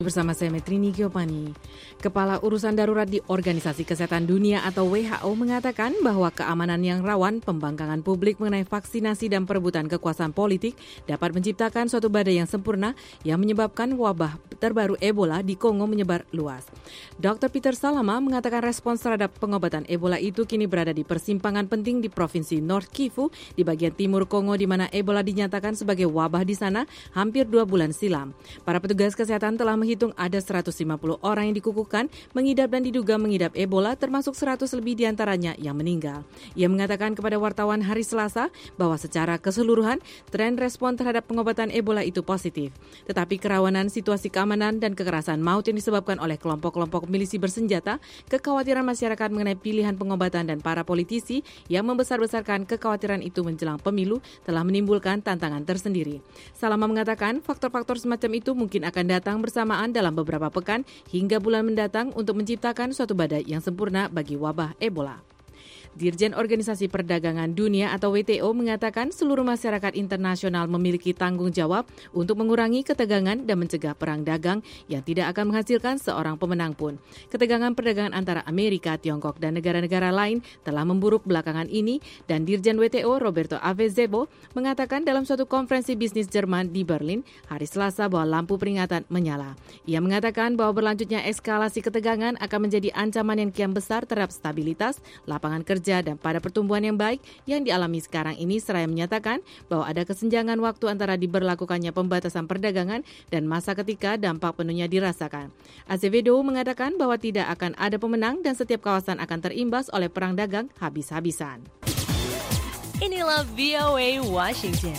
Bersama saya Metrini Giopani. Kepala Urusan Darurat di Organisasi Kesehatan Dunia atau WHO mengatakan bahwa keamanan yang rawan, pembangkangan publik mengenai vaksinasi dan perebutan kekuasaan politik dapat menciptakan suatu badai yang sempurna yang menyebabkan wabah terbaru Ebola di Kongo menyebar luas. Dr. Peter Salama mengatakan respons terhadap pengobatan Ebola itu kini berada di persimpangan penting di Provinsi North Kivu di bagian timur Kongo di mana Ebola dinyatakan sebagai wabah di sana hampir 2 bulan silam. Para petugas kesehatan telah menghitung ada 150 orang yang dikukuhkan, mengidap dan diduga mengidap Ebola, termasuk 100 lebih diantaranya yang meninggal. Ia mengatakan kepada wartawan hari Selasa bahwa secara keseluruhan, tren respon terhadap pengobatan Ebola itu positif. Tetapi kerawanan situasi keamanan dan kekerasan maut yang disebabkan oleh kelompok-kelompok milisi bersenjata, kekhawatiran masyarakat mengenai pilihan pengobatan dan para politisi yang membesar-besarkan kekhawatiran itu menjelang pemilu telah menimbulkan tantangan tersendiri. Salama mengatakan faktor-faktor semacam itu mungkin akan datang bersamaan dalam beberapa pekan hingga bulan mendatang untuk menciptakan suatu badai yang sempurna bagi wabah Ebola. Dirjen Organisasi Perdagangan Dunia atau WTO mengatakan seluruh masyarakat internasional memiliki tanggung jawab untuk mengurangi ketegangan dan mencegah perang dagang yang tidak akan menghasilkan seorang pemenang pun. Ketegangan perdagangan antara Amerika, Tiongkok, dan negara-negara lain telah memburuk belakangan ini dan Dirjen WTO Roberto Avezebo mengatakan dalam suatu konferensi bisnis Jerman di Berlin hari Selasa bahwa lampu peringatan menyala. Ia mengatakan bahwa berlanjutnya eskalasi ketegangan akan menjadi ancaman yang kian besar terhadap stabilitas, lapangan kerja, dan pada pertumbuhan yang baik yang dialami sekarang ini, seraya menyatakan bahwa ada kesenjangan waktu antara diberlakukannya pembatasan perdagangan dan masa ketika dampak penuhnya dirasakan. Azevedo mengatakan bahwa tidak akan ada pemenang dan setiap kawasan akan terimbas oleh perang dagang habis-habisan. Inilah VOA Washington.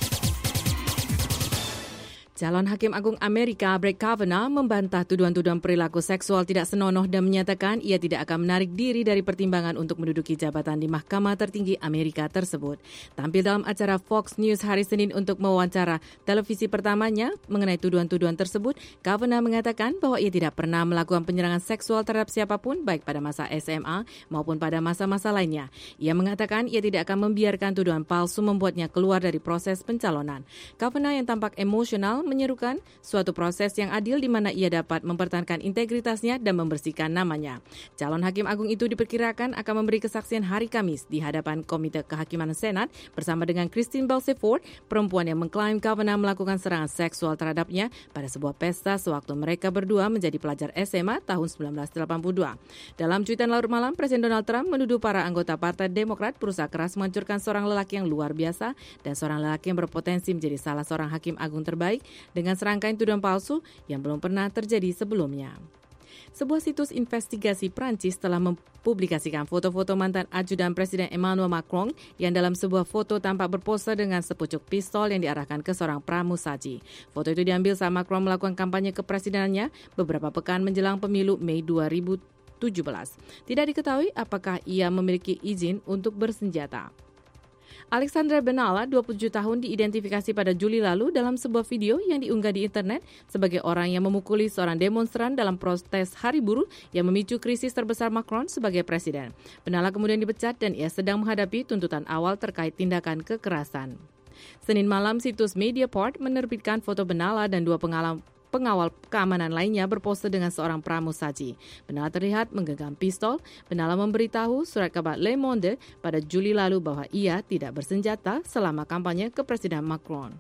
Calon Hakim Agung Amerika Brett Kavanaugh membantah tuduhan-tuduhan perilaku seksual tidak senonoh dan menyatakan ia tidak akan menarik diri dari pertimbangan untuk menduduki jabatan di Mahkamah Tertinggi Amerika tersebut. Tampil dalam acara Fox News hari Senin untuk mewawancara televisi pertamanya mengenai tuduhan-tuduhan tersebut, Kavanaugh mengatakan bahwa ia tidak pernah melakukan penyerangan seksual terhadap siapapun baik pada masa SMA maupun pada masa-masa lainnya. Ia mengatakan ia tidak akan membiarkan tuduhan palsu membuatnya keluar dari proses pencalonan. Kavanaugh yang tampak emosional menyerukan suatu proses yang adil di mana ia dapat mempertahankan integritasnya dan membersihkan namanya. Calon Hakim Agung itu diperkirakan akan memberi kesaksian hari Kamis di hadapan Komite Kehakiman Senat bersama dengan Christine Blasey Ford, perempuan yang mengklaim Kavanaugh melakukan serangan seksual terhadapnya pada sebuah pesta sewaktu mereka berdua menjadi pelajar SMA tahun 1982. Dalam cuitan larut malam, Presiden Donald Trump menuduh para anggota Partai Demokrat berusaha keras menghancurkan seorang lelaki yang luar biasa dan seorang lelaki yang berpotensi menjadi salah seorang hakim agung terbaik dengan serangkaian tuduhan palsu yang belum pernah terjadi sebelumnya. Sebuah situs investigasi Prancis telah mempublikasikan foto-foto mantan ajudan Presiden Emmanuel Macron yang dalam sebuah foto tampak berpose dengan sepucuk pistol yang diarahkan ke seorang pramusaji. Foto itu diambil saat Macron melakukan kampanye kepresidenannya beberapa pekan menjelang pemilu Mei 2017. Tidak diketahui apakah ia memiliki izin untuk bersenjata. Alexandre Benalla, 27 tahun, diidentifikasi pada Juli lalu dalam sebuah video yang diunggah di internet sebagai orang yang memukuli seorang demonstran dalam protes hari buruh yang memicu krisis terbesar Macron sebagai presiden. Benalla kemudian dipecat dan ia sedang menghadapi tuntutan awal terkait tindakan kekerasan. Senin malam, situs Mediapart menerbitkan foto Benalla dan dua pengawal keamanan lainnya berpose dengan seorang pramusaji. Benalla terlihat menggenggam pistol. Benalla memberitahu surat kabar Le Monde pada Juli lalu bahwa ia tidak bersenjata selama kampanye kepresidenan Macron.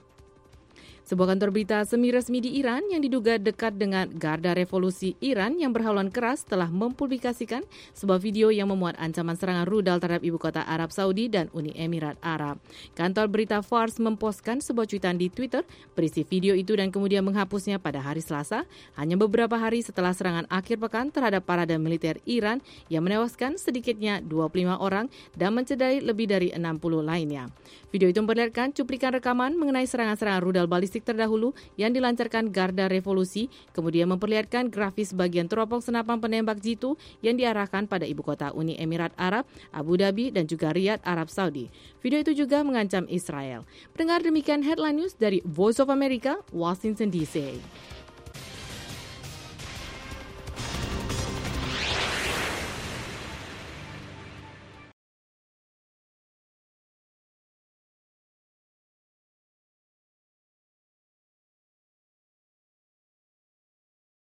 Sebuah kantor berita semi-resmi di Iran yang diduga dekat dengan Garda Revolusi Iran yang berhaluan keras telah mempublikasikan sebuah video yang memuat ancaman serangan rudal terhadap ibu kota Arab Saudi dan Uni Emirat Arab. Kantor berita Fars memposkan sebuah cuitan di Twitter berisi video itu dan kemudian menghapusnya pada hari Selasa, hanya beberapa hari setelah serangan akhir pekan terhadap parade militer Iran yang menewaskan sedikitnya 25 orang dan mencederai lebih dari 60 lainnya. Video itu memperlihatkan cuplikan rekaman mengenai serangan-serangan rudal balistik terdahulu yang dilancarkan Garda Revolusi, kemudian memperlihatkan grafis bagian teropong senapan penembak jitu yang diarahkan pada ibu kota Uni Emirat Arab, Abu Dhabi dan juga Riyadh, Arab Saudi. Video itu juga mengancam Israel. Pendengar, demikian headline news dari Voice of America, Washington DC.